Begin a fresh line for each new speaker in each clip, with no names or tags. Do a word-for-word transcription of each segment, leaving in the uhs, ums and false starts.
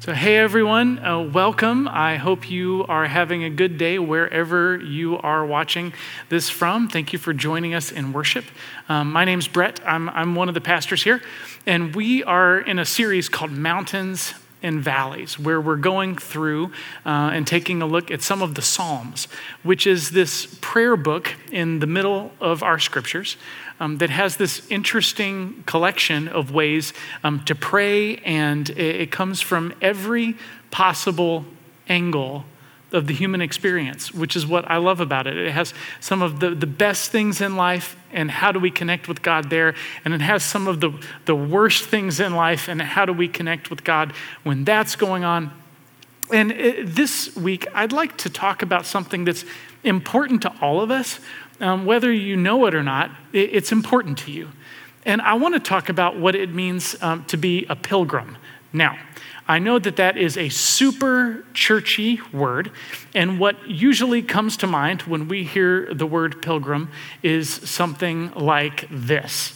So, hey everyone, uh, welcome. I hope you are having a good day wherever you are watching this from. Thank you for joining us in worship. Um, my name's Brett. I'm, I'm one of the pastors here, and we are in a series called Mountains and Valleys, where we're going through uh, and taking a look at some of the Psalms, which is this prayer book in the middle of our scriptures. Um, that has this interesting collection of ways um, to pray, and it, it comes from every possible angle of the human experience, which is what I love about it. It has some of the, the best things in life and how do we connect with God there, and it has some of the, the worst things in life and how do we connect with God when that's going on. And it, this week, I'd like to talk about something that's important to all of us. Um, whether you know it or not, it, it's important to you. And I want to talk about what it means um, to be a pilgrim. Now, I know that that is a super churchy word, and what usually comes to mind when we hear the word pilgrim is something like this.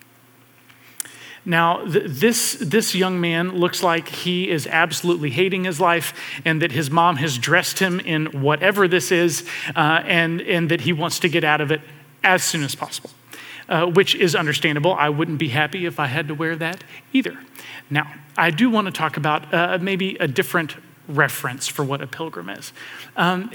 Now, th- this, this young man looks like he is absolutely hating his life, and that his mom has dressed him in whatever this is, uh, and, and that he wants to get out of it as soon as possible, uh, which is understandable. I wouldn't be happy if I had to wear that either. Now, I do want to talk about uh, maybe a different reference for what a pilgrim is. Um,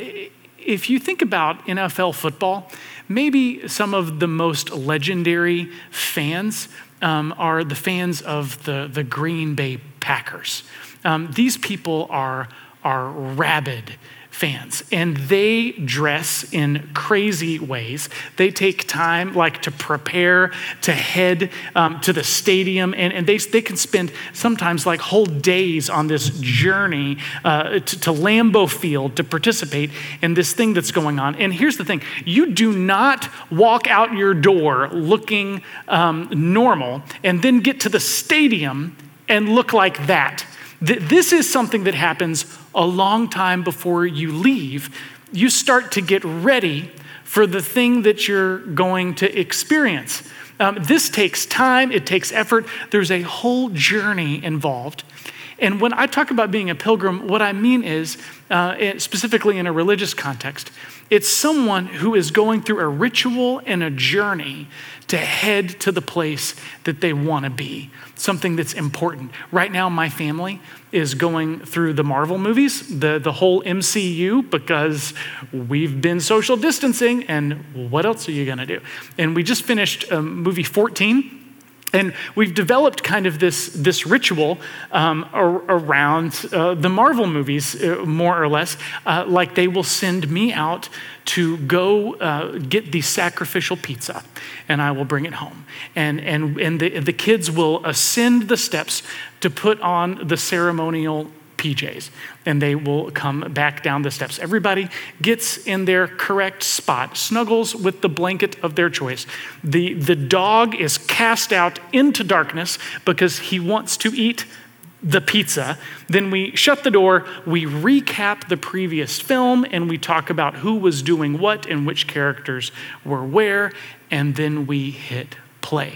if you think about N F L football, maybe some of the most legendary fans Um, are the fans of the, the Green Bay Packers. Um, these people are, are rabid fans, and they dress in crazy ways. They take time like to prepare to head um, to the stadium, and, and they, they can spend sometimes like whole days on this journey uh, to, to Lambeau Field to participate in this thing that's going on. And here's the thing, you do not walk out your door looking um, normal and then get to the stadium and look like that. This is something that happens a long time before you leave. You start to get ready for the thing that you're going to experience. Um, this takes time, it takes effort. There's a whole journey involved. And when I talk about being a pilgrim, what I mean is, uh, specifically in a religious context, it's someone who is going through a ritual and a journey to head to the place that they want to be, something that's important. Right now, my family is going through the Marvel movies, the, the whole M C U, because we've been social distancing, and what else are you going to do? And we just finished um, movie fourteen. And we've developed kind of this, this ritual um, ar- around uh, the Marvel movies, uh, more or less, uh, like they will send me out to go uh, get the sacrificial pizza, and I will bring it home. And, and, and the, the kids will ascend the steps to put on the ceremonial P Js, and they will come back down the steps. Everybody gets in their correct spot, snuggles with the blanket of their choice. The, the dog is cast out into darkness because he wants to eat the pizza. Then we shut the door, we recap the previous film, and we talk about who was doing what and which characters were where, and then we hit play.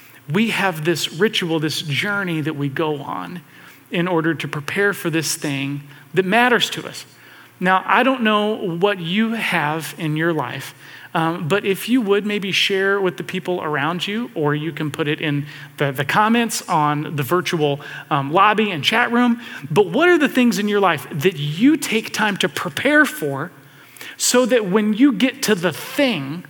We have this ritual, this journey that we go on in order to prepare for this thing that matters to us. Now, I don't know what you have in your life, um, but if you would maybe share with the people around you, or you can put it in the, the comments on the virtual um, lobby and chat room. But what are the things in your life that you take time to prepare for so that when you get to the thing,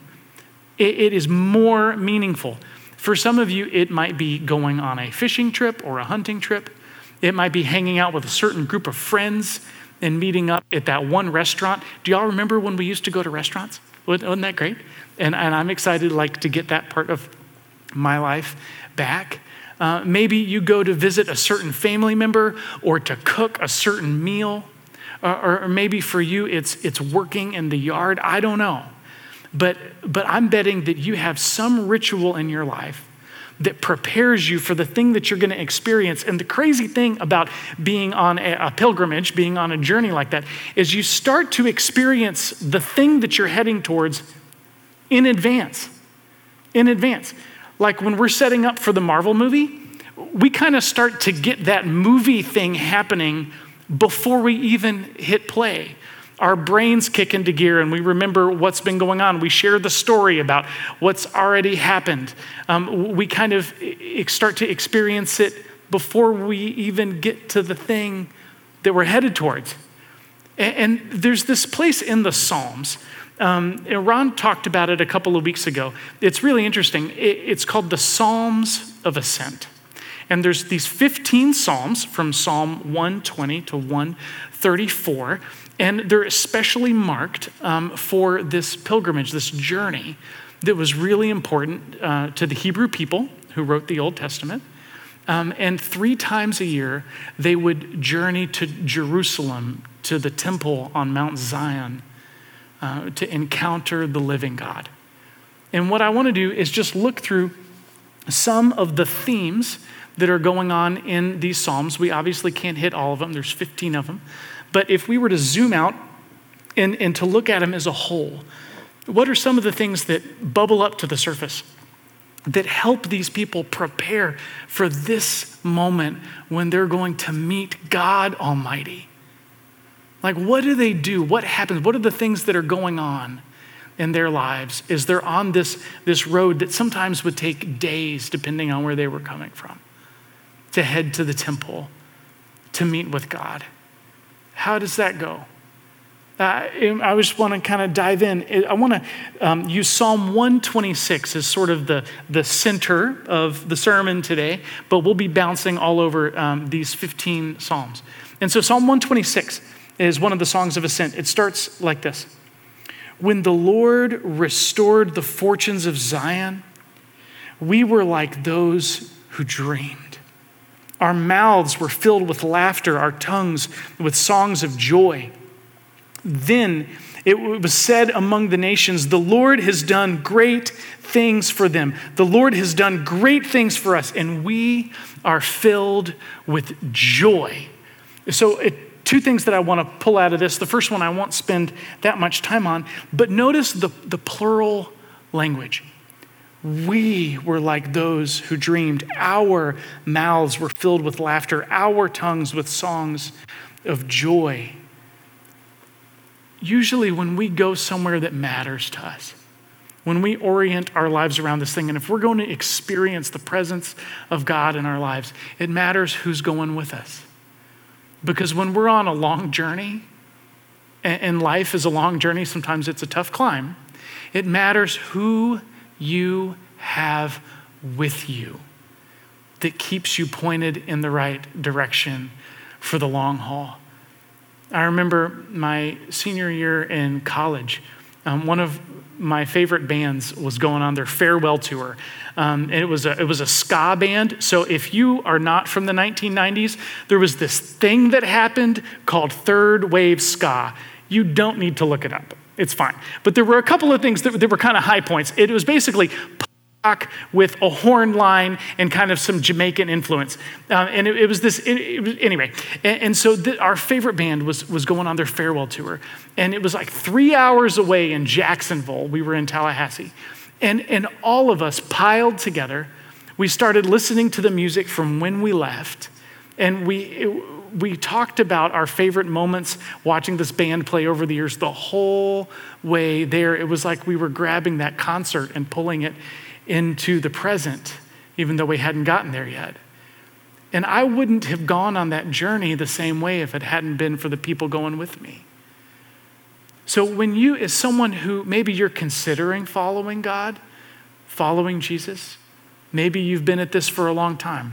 it, it is more meaningful? For some of you, it might be going on a fishing trip or a hunting trip. It might be hanging out with a certain group of friends and meeting up at that one restaurant. Do y'all remember when we used to go to restaurants? Wasn't that great? And, and I'm excited like to get that part of my life back. Uh, maybe you go to visit a certain family member or to cook a certain meal. Or, or maybe for you, it's, it's working in the yard. I don't know. But, but I'm betting that you have some ritual in your life that prepares you for the thing that you're going to experience. And the crazy thing about being on a, a pilgrimage, being on a journey like that, is you start to experience the thing that you're heading towards in advance. In advance. Like when we're setting up for the Marvel movie, we kind of start to get that movie thing happening before we even hit play. Our brains kick into gear and we remember what's been going on. We share the story about what's already happened. Um, we kind of start to experience it before we even get to the thing that we're headed towards. And, and there's this place in the Psalms. Um, Ron talked about it a couple of weeks ago. It's really interesting. It, it's called the Psalms of Ascent. And there's these fifteen Psalms from Psalm one twenty to one thirty-four. And they're especially marked um, for this pilgrimage, this journey that was really important uh, to the Hebrew people who wrote the Old Testament. Um, and three times a year, they would journey to Jerusalem, to the temple on Mount Zion, uh, to encounter the living God. And what I want to do is just look through some of the themes that are going on in these Psalms. We obviously can't hit all of them. There's fifteen of them. But if we were to zoom out and, and to look at them as a whole, what are some of the things that bubble up to the surface that help these people prepare for this moment when they're going to meet God Almighty? Like, what do they do? What happens? What are the things that are going on in their lives as they're on this, this road that sometimes would take days, depending on where they were coming from, to head to the temple, to meet with God? How does that go? Uh, I just want to kind of dive in. I want to um, use Psalm one twenty-six as sort of the, the center of the sermon today, but we'll be bouncing all over um, these fifteen Psalms. And so Psalm one twenty-six is one of the songs of ascent. It starts like this. When the Lord restored the fortunes of Zion, we were like those who dreamed. Our mouths were filled with laughter, our tongues with songs of joy. Then it was said among the nations, the Lord has done great things for them. The Lord has done great things for us, and we are filled with joy. So it, two things that I want to pull out of this. The first one I won't spend that much time on, but notice the, the plural language. We were like those who dreamed. Our mouths were filled with laughter, our tongues with songs of joy. Usually when we go somewhere that matters to us, when we orient our lives around this thing, and if we're going to experience the presence of God in our lives, it matters who's going with us. Because when we're on a long journey, and life is a long journey, sometimes it's a tough climb, it matters who you have with you that keeps you pointed in the right direction for the long haul. I remember my senior year in college, um, one of my favorite bands was going on their farewell tour. Um, and it was a, it was a ska band. So if you are not from the nineteen nineties, there was this thing that happened called third wave ska. You don't need to look it up. It's fine. But there were a couple of things that, that were kind of high points. It was basically pop with a horn line and kind of some Jamaican influence. Uh, and it, it was this, it, it was, anyway. And, and so the, our favorite band was, was going on their farewell tour. And it was like three hours away in Jacksonville. We were in Tallahassee. And, and all of us piled together. We started listening to the music from when we left. And we... It, we talked about our favorite moments watching this band play over the years. The whole way there, it was like we were grabbing that concert and pulling it into the present, even though we hadn't gotten there yet. And I wouldn't have gone on that journey the same way if it hadn't been for the people going with me. So when you, as someone who maybe you're considering following God, following Jesus, maybe you've been at this for a long time,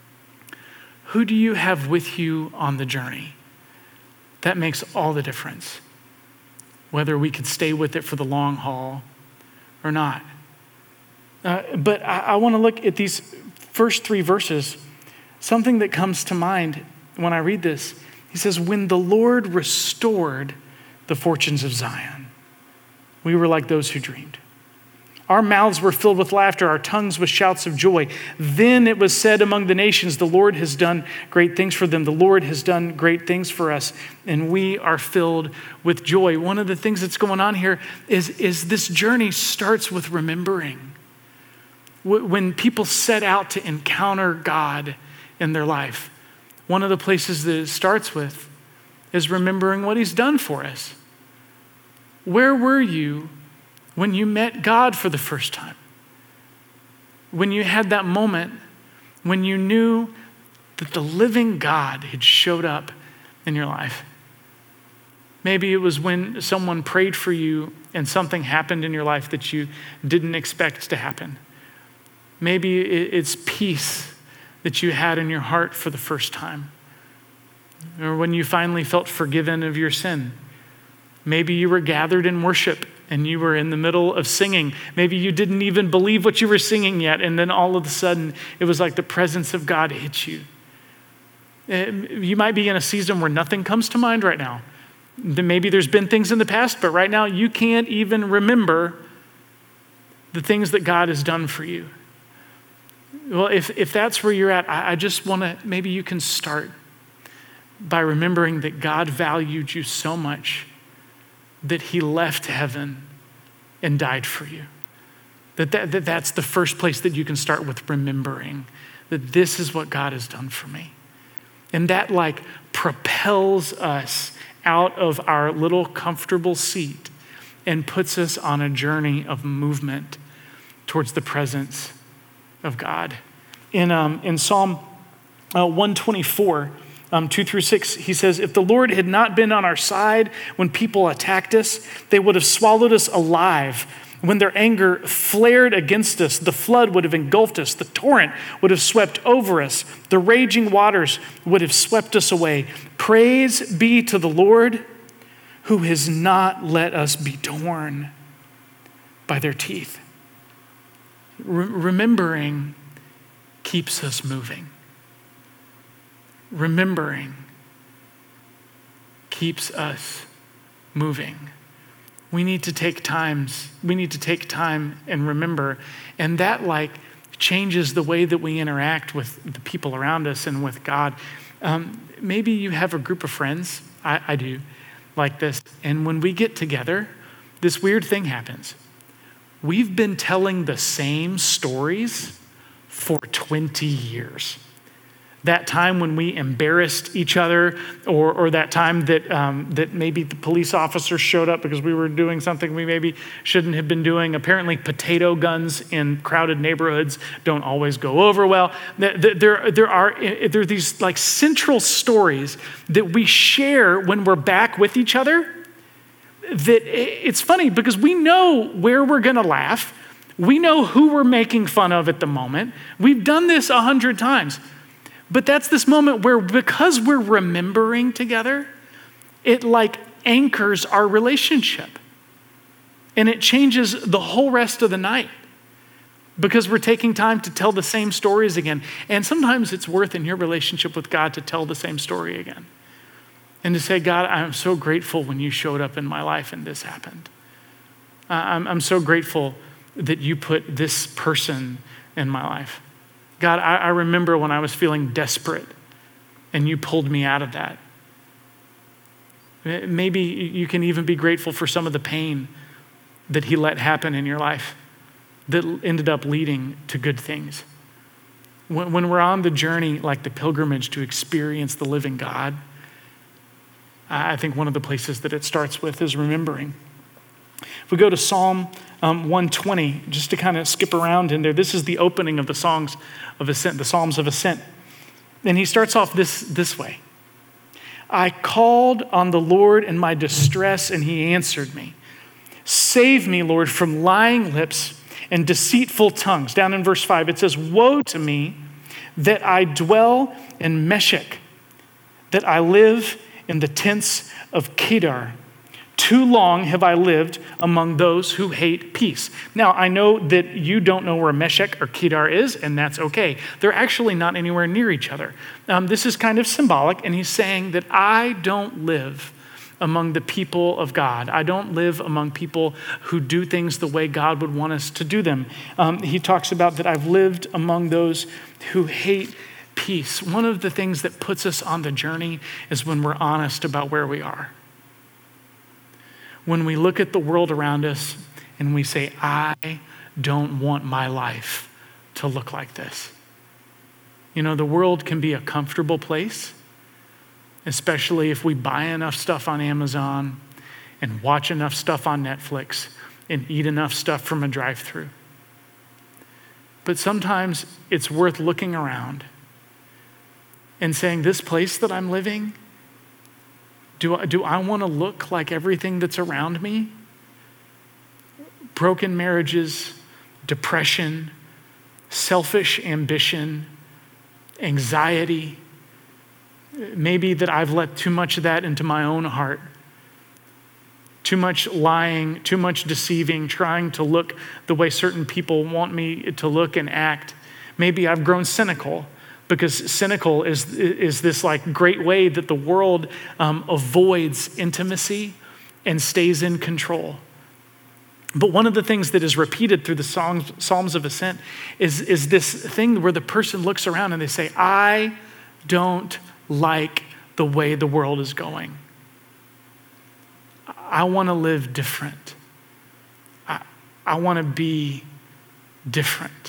who do you have with you on the journey? That makes all the difference, whether we could stay with it for the long haul or not. Uh, but I, I want to look at these first three verses. Something that comes to mind when I read this, he says, when the Lord restored the fortunes of Zion, we were like those who dreamed. Our mouths were filled with laughter, our tongues with shouts of joy. Then it was said among the nations, the Lord has done great things for them. The Lord has done great things for us, and we are filled with joy. One of the things that's going on here is, is this journey starts with remembering. When people set out to encounter God in their life, one of the places that it starts with is remembering what he's done for us. Where were you when you met God for the first time? When you had that moment when you knew that the living God had showed up in your life? Maybe it was when someone prayed for you and something happened in your life that you didn't expect to happen. Maybe it's peace that you had in your heart for the first time, or when you finally felt forgiven of your sin. Maybe you were gathered in worship and you were in the middle of singing. Maybe you didn't even believe what you were singing yet, and then all of a sudden it was like the presence of God hit you. You might be in a season where nothing comes to mind right now. Maybe there's been things in the past, but right now you can't even remember the things that God has done for you. Well, if, if that's where you're at, I, I just want to, maybe you can start by remembering that God valued you so much that he left heaven and died for you. That, that, that that's the first place that you can start with, remembering that this is what God has done for me. And that like propels us out of our little comfortable seat and puts us on a journey of movement towards the presence of God. In, um, in Psalm uh, one twenty-four, um, two through six, he says, if the Lord had not been on our side when people attacked us, they would have swallowed us alive. When their anger flared against us, the flood would have engulfed us. The torrent would have swept over us. The raging waters would have swept us away. Praise be to the Lord who has not let us be torn by their teeth. Re- remembering keeps us moving. Remembering keeps us moving. We need to take times, we need to take time and remember. And that like changes the way that we interact with the people around us and with God. Um, maybe you have a group of friends, I, I do, like this. And when we get together, this weird thing happens. We've been telling the same stories for twenty years. That time when we embarrassed each other, or, or that time that um, that maybe the police officer showed up because we were doing something we maybe shouldn't have been doing. Apparently, potato guns in crowded neighborhoods don't always go over well. There, there are there are these like central stories that we share when we're back with each other. That it's funny because we know where we're going to laugh. We know who we're making fun of at the moment. We've done this a hundred times. But that's this moment where, because we're remembering together, it like anchors our relationship. And it changes the whole rest of the night because we're taking time to tell the same stories again. And sometimes it's worth in your relationship with God to tell the same story again. And to say, God, I'm so grateful when you showed up in my life and this happened. I'm, I'm so grateful that you put this person in my life. God, I, I remember when I was feeling desperate and you pulled me out of that. Maybe you can even be grateful for some of the pain that he let happen in your life that ended up leading to good things. When, when we're on the journey, like the pilgrimage to experience the living God, I think one of the places that it starts with is remembering. If we go to Psalm um, one twenty, just to kind of skip around in there, this is the opening of the songs of ascent, the Psalms of Ascent. And he starts off this, this way. I called on the Lord in my distress, and he answered me. Save me, Lord, from lying lips and deceitful tongues. Down in verse five, it says, woe to me that I dwell in Meshech, that I live in the tents of Kedar. Too long have I lived among those who hate peace. Now, I know that you don't know where Meshech or Kedar is, and that's okay. They're actually not anywhere near each other. Um, this is kind of symbolic, and he's saying that I don't live among the people of God. I don't live among people who do things the way God would want us to do them. Um, he talks about that I've lived among those who hate peace. One of the things that puts us on the journey is when we're honest about where we are. When we look at the world around us and we say, I don't want my life to look like this. You know, the world can be a comfortable place, especially if we buy enough stuff on Amazon and watch enough stuff on Netflix and eat enough stuff from a drive-thru. But sometimes it's worth looking around and saying, this place that I'm living, do I, do I want to look like everything that's around me? Broken marriages, depression, selfish ambition, anxiety. Maybe that I've let too much of that into my own heart. Too much lying, too much deceiving, trying to look the way certain people want me to look and act. Maybe I've grown cynical, because cynical is, is this like great way that the world um, avoids intimacy and stays in control. But one of the things that is repeated through the Psalms, Psalms of Ascent is, is this thing where the person looks around and they say, I don't like the way the world is going. I want to live different. I, I want to be different.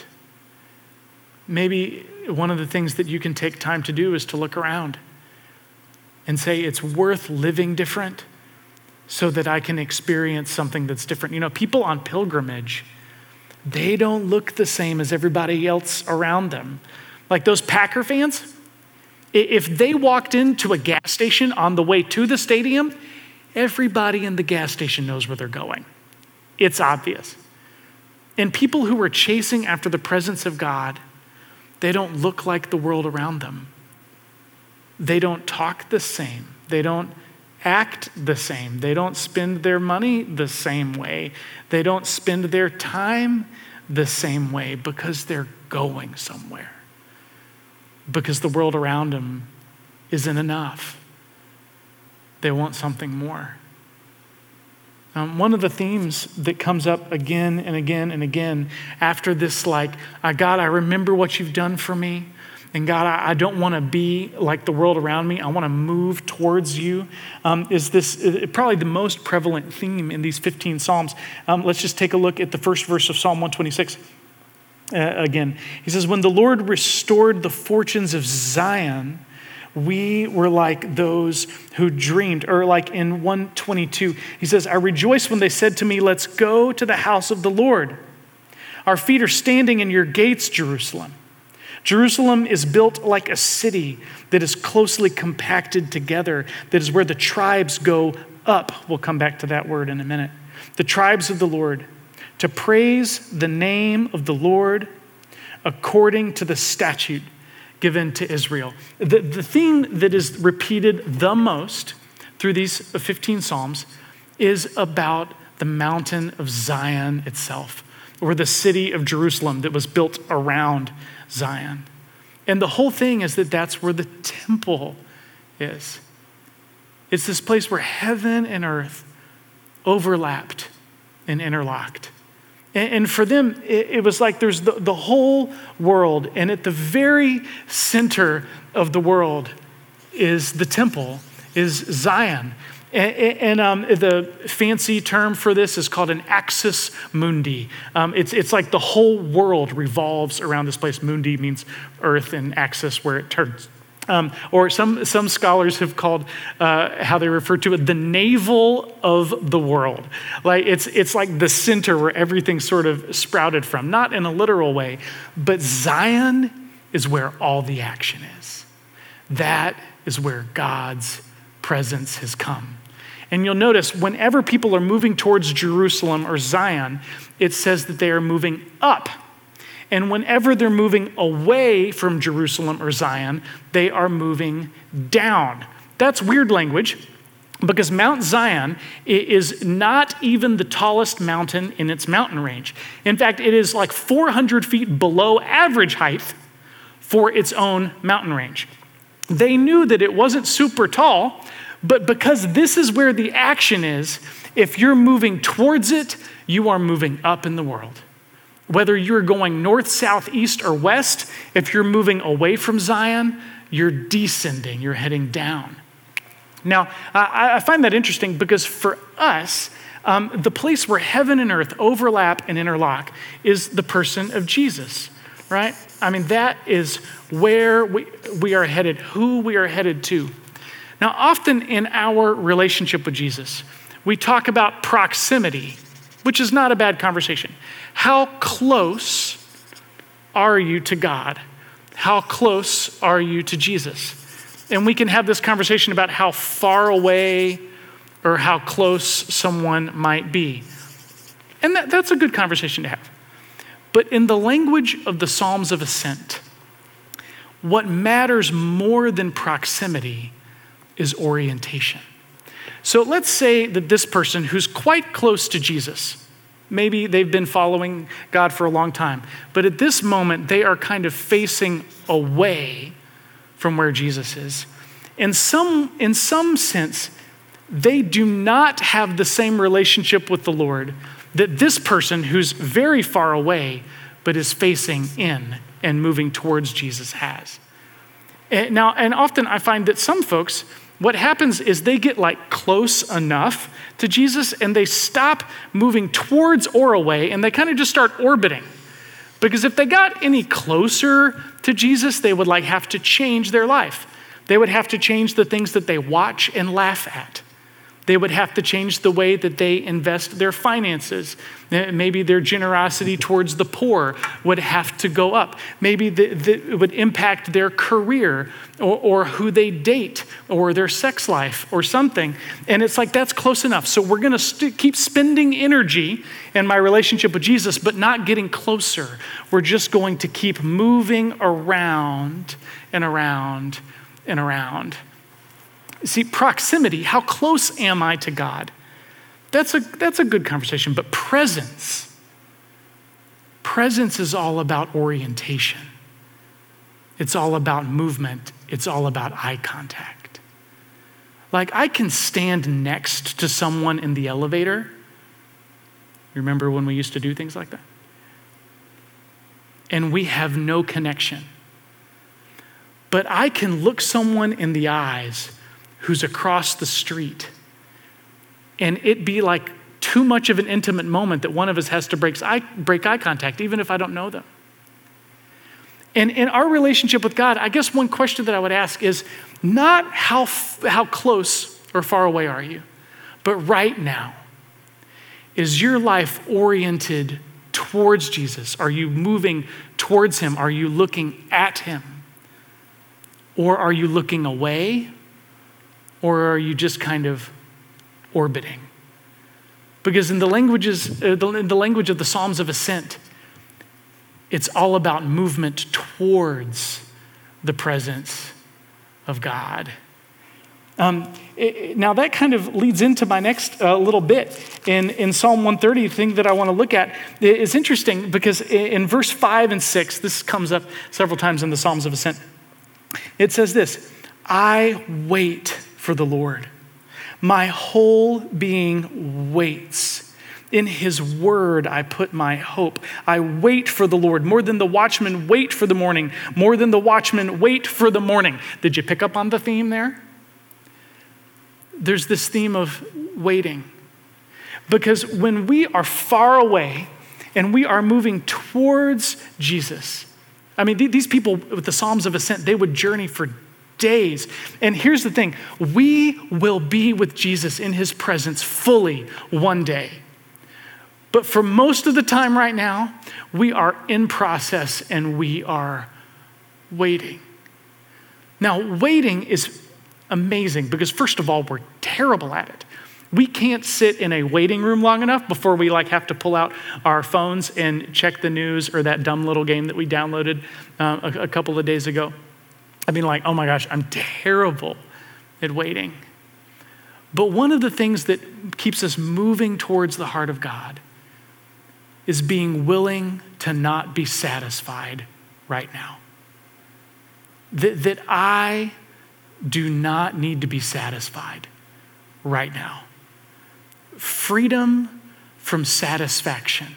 Maybe one of the things that you can take time to do is to look around and say, it's worth living different so that I can experience something that's different. You know, people on pilgrimage, they don't look the same as everybody else around them. Like those Packer fans, if they walked into a gas station on the way to the stadium, everybody in the gas station knows where they're going. It's obvious. And people who are chasing after the presence of God, they don't look like the world around them. They don't talk the same. They don't act the same. They don't spend their money the same way. They don't spend their time the same way because they're going somewhere. Because the world around them isn't enough. They want something more. Um, one of the themes that comes up again and again and again after this, like, God, I remember what you've done for me. And God, I, I don't want to be like the world around me. I want to move towards you. Um, is this uh, probably the most prevalent theme in these fifteen Psalms? Um, let's just take a look at the first verse of Psalm one twenty-six. Uh, again, he says, when the Lord restored the fortunes of Zion, we were like those who dreamed. Or like in one twenty-two, he says, I rejoiced when they said to me, let's go to the house of the Lord. Our feet are standing in your gates, Jerusalem. Jerusalem is built like a city that is closely compacted together, that is where the tribes go up. We'll come back to that word in a minute. The tribes of the Lord, to praise the name of the Lord according to the statute given to Israel. The, the theme that is repeated the most through these fifteen Psalms is about the mountain of Zion itself, or the city of Jerusalem that was built around Zion. And the whole thing is that that's where the temple is. It's this place where heaven and earth overlapped and interlocked. And for them, it was like there's the, the whole world, and at the very center of the world is the temple, is Zion. And, and um, the fancy term for this is called an axis mundi. Um, it's, it's like the whole world revolves around this place. Mundi means earth, and axis where it turns. Um, or some, some scholars have called uh, how they refer to it the navel of the world. Like it's, it's like the center where everything sort of sprouted from, not in a literal way, but Zion is where all the action is. That is where God's presence has come. And you'll notice whenever people are moving towards Jerusalem or Zion, it says that they are moving up. And whenever they're moving away from Jerusalem or Zion, they are moving down. That's weird language because Mount Zion is not even the tallest mountain in its mountain range. In fact, it is like four hundred feet below average height for its own mountain range. They knew that it wasn't super tall, but because this is where the action is, if you're moving towards it, you are moving up in the world. Whether you're going north, south, east, or west, if you're moving away from Zion, you're descending, you're heading down. Now, I, I find that interesting because for us, um, the place where heaven and earth overlap and interlock is the person of Jesus. right? I mean, that is where we, we are headed, who we are headed to. Now, often in our relationship with Jesus, we talk about proximity, which is not a bad conversation. How close are you to God? How close are you to Jesus? And we can have this conversation about how far away or how close someone might be. And that, that's a good conversation to have. But in the language of the Psalms of Ascent, what matters more than proximity is orientation. So let's say that this person who's quite close to Jesus, maybe they've been following God for a long time, but at this moment they are kind of facing away from where Jesus is. In some, in some sense, they do not have the same relationship with the Lord that this person who's very far away but is facing in and moving towards Jesus has. And now, and often I find that some folks, what happens is they get like close enough to Jesus and they stop moving towards or away and they kind of just start orbiting. Because if they got any closer to Jesus, they would like have to change their life. They would have to change the things that they watch and laugh at. They would have to change the way that they invest their finances. Maybe their generosity towards the poor would have to go up. Maybe the, the, it would impact their career or, or who they date or their sex life or something. And it's like, that's close enough. So we're going to st- keep spending energy in my relationship with Jesus, but not getting closer. We're just going to keep moving around and around and around. See, proximity, how close am I to God? That's a, that's a good conversation, but presence, presence is all about orientation. It's all about movement. It's all about eye contact. Like I can stand next to someone in the elevator. Remember when we used to do things like that? And we have no connection. But I can look someone in the eyes who's across the street, and it be like too much of an intimate moment that one of us has to break eye, break eye contact, even if I don't know them. And in our relationship with God, I guess one question that I would ask is not how, how close or far away are you, but right now, is your life oriented towards Jesus? Are you moving towards him? Are you looking at him? Or are you looking away? Or are you just kind of orbiting? Because in the languages, uh, the, in the language of the Psalms of Ascent, it's all about movement towards the presence of God. Um, it, now that kind of leads into my next uh, little bit in, in Psalm one thirty. The thing that I want to look at is interesting because in, in verse five and six, this comes up several times in the Psalms of Ascent. It says this, I wait for the Lord. My whole being waits. In his word, I put my hope. I wait for the Lord more than the watchmen wait for the morning, more than the watchmen wait for the morning. Did you pick up on the theme there? There's this theme of waiting. Because when we are far away and we are moving towards Jesus, I mean, these people with the Psalms of Ascent, they would journey for days. And here's the thing, we will be with Jesus in his presence fully one day. But for most of the time right now, we are in process and we are waiting. Now, waiting is amazing because first of all, we're terrible at it. We can't sit in a waiting room long enough before we like have to pull out our phones and check the news or that dumb little game that we downloaded uh, a, a couple of days ago. I mean, like, oh my gosh, I'm terrible at waiting. But one of the things that keeps us moving towards the heart of God is being willing to not be satisfied right now. That, that I do not need to be satisfied right now. Freedom from satisfaction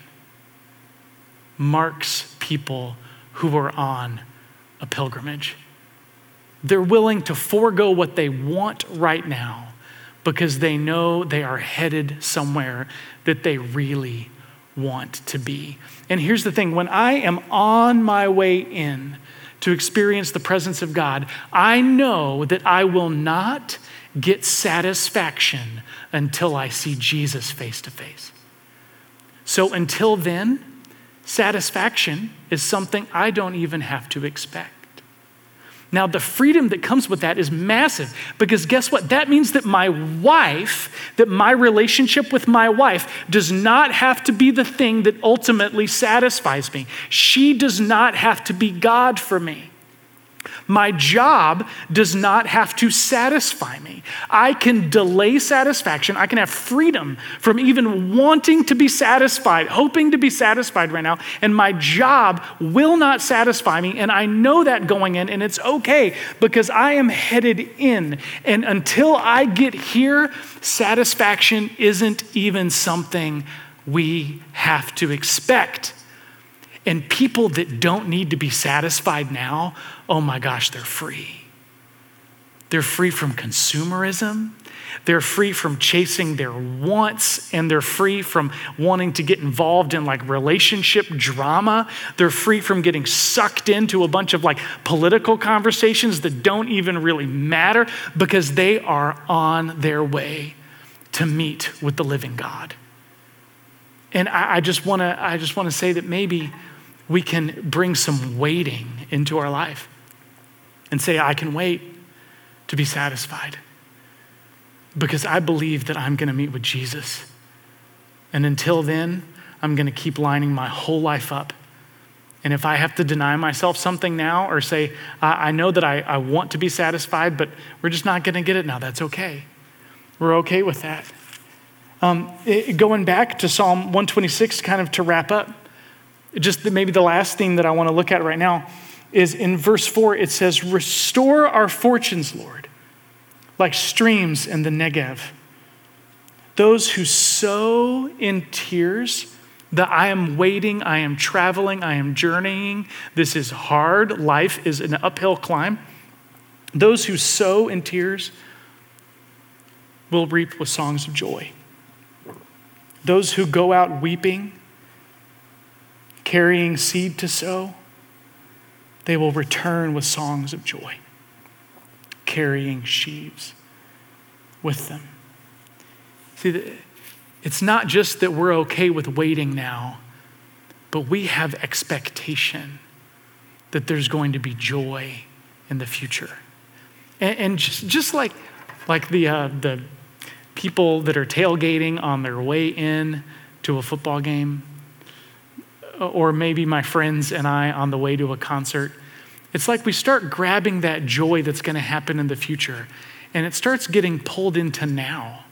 marks people who are on a pilgrimage. They're willing to forego what they want right now because they know they are headed somewhere that they really want to be. And here's the thing, when I am on my way in to experience the presence of God, I know that I will not get satisfaction until I see Jesus face to face. So until then, satisfaction is something I don't even have to expect. Now, the freedom that comes with that is massive, because guess what? That means that my wife, that my relationship with my wife does not have to be the thing that ultimately satisfies me. She does not have to be God for me. My job does not have to satisfy me. I can delay satisfaction. I can have freedom from even wanting to be satisfied, hoping to be satisfied right now. And my job will not satisfy me. And I know that going in, and it's okay because I am headed in. And until I get here, satisfaction isn't even something we have to expect. And people that don't need to be satisfied now, oh my gosh, they're free. They're free from consumerism. They're free from chasing their wants, and they're free from wanting to get involved in like relationship drama. They're free from getting sucked into a bunch of like political conversations that don't even really matter, because they are on their way to meet with the living God. And I, I just want to I just want to say that maybe we can bring some waiting into our life and say, I can wait to be satisfied because I believe that I'm going to meet with Jesus. And until then, I'm going to keep lining my whole life up. And if I have to deny myself something now or say, I, I know that I, I want to be satisfied, but we're just not going to get it now, that's okay. We're okay with that. Um, it, going back to Psalm one twenty-six, kind of to wrap up, just the, maybe the last thing that I want to look at right now is in verse four, it says, restore our fortunes, Lord, like streams in the Negev. Those who sow in tears, that I am waiting, I am traveling, I am journeying. This is hard. Life is an uphill climb. Those who sow in tears will reap with songs of joy. Those who go out weeping, carrying seed to sow, they will return with songs of joy, carrying sheaves with them. See, it's not just that we're okay with waiting now, but we have expectation that there's going to be joy in the future. And, and just, just like, like the, uh, the people that are tailgating on their way in to a football game, or maybe my friends and I on the way to a concert, it's like we start grabbing that joy that's going to happen in the future, and it starts getting pulled into now.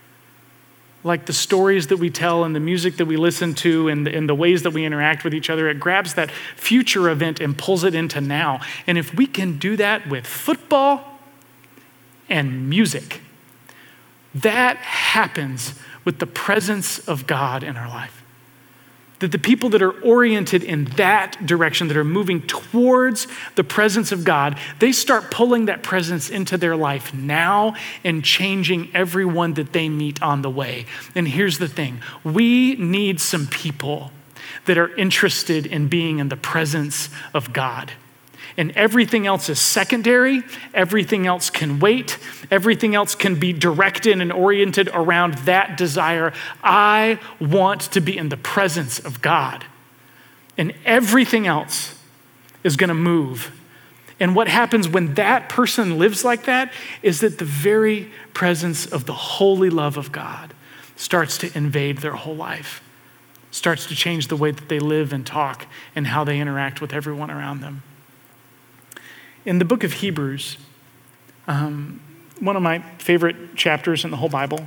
Like the stories that we tell and the music that we listen to and the, and the ways that we interact with each other, it grabs that future event and pulls it into now. And if we can do that with football and music, that happens with the presence of God in our life. That the people that are oriented in that direction, that are moving towards the presence of God, they start pulling that presence into their life now and changing everyone that they meet on the way. And here's the thing, we need some people that are interested in being in the presence of God. And everything else is secondary. Everything else can wait. Everything else can be directed and oriented around that desire. I want to be in the presence of God. And everything else is going to move. And what happens when that person lives like that is that the very presence of the holy love of God starts to invade their whole life, starts to change the way that they live and talk and how they interact with everyone around them. In the book of Hebrews, um, one of my favorite chapters in the whole Bible,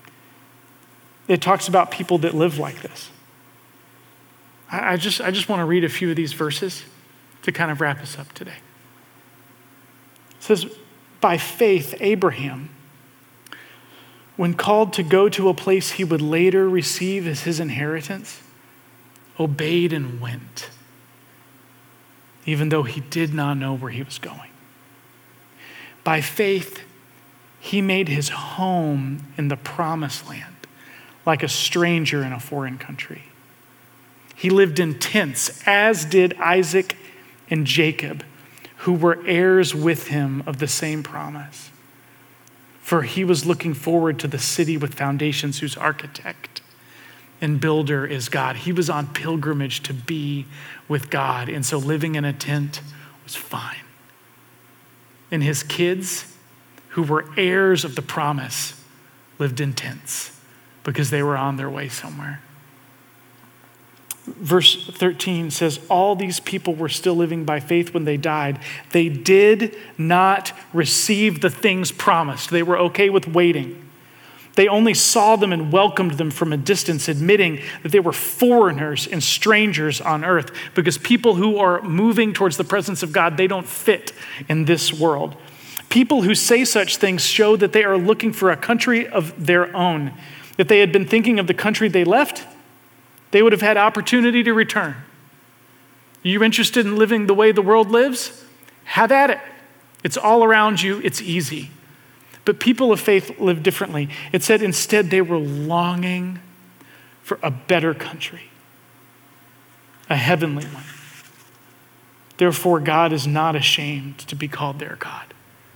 it talks about people that live like this. I, I just, I just want to read a few of these verses to kind of wrap us up today. It says, by faith, Abraham, when called to go to a place he would later receive as his inheritance, obeyed and went, even though he did not know where he was going. By faith, he made his home in the promised land, like a stranger in a foreign country. He lived in tents, as did Isaac and Jacob, who were heirs with him of the same promise. For he was looking forward to the city with foundations, whose architect and builder is God. He was on pilgrimage to be with God, and so living in a tent was fine. And his kids, who were heirs of the promise, lived in tents because they were on their way somewhere. Verse thirteen says, all these people were still living by faith when they died. They did not receive the things promised. They were okay with waiting. They only saw them and welcomed them from a distance, admitting that they were foreigners and strangers on earth, because people who are moving towards the presence of God, they don't fit in this world. People who say such things show that they are looking for a country of their own. If they had been thinking of the country they left, they would have had opportunity to return. Are you interested in living the way the world lives? Have at it. It's all around you. It's easy. But people of faith live differently. It said instead they were longing for a better country, a heavenly one. Therefore, God is not ashamed to be called their God,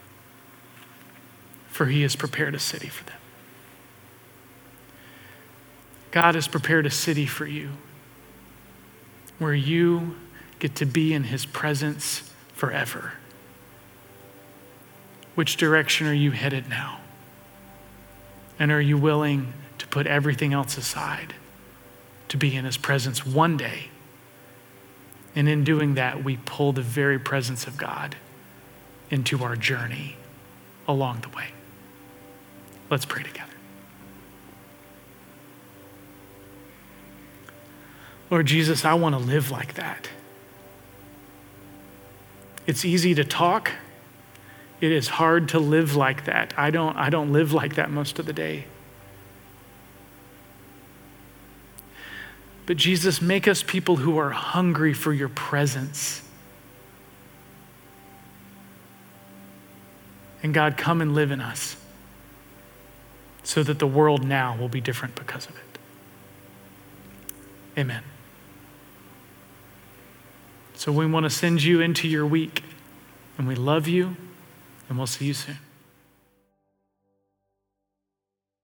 for he has prepared a city for them. God has prepared a city for you where you get to be in his presence forever. Which direction are you headed now? And are you willing to put everything else aside to be in his presence one day? And in doing that, we pull the very presence of God into our journey along the way. Let's pray together. Lord Jesus, I want to live like that. It's easy to talk. It is hard to live like that. I don't, I don't live like that most of the day. But Jesus, make us people who are hungry for your presence. And God, come and live in us so that the world now will be different because of it. Amen. So we want to send you into your week, and we love you, and we'll see you soon.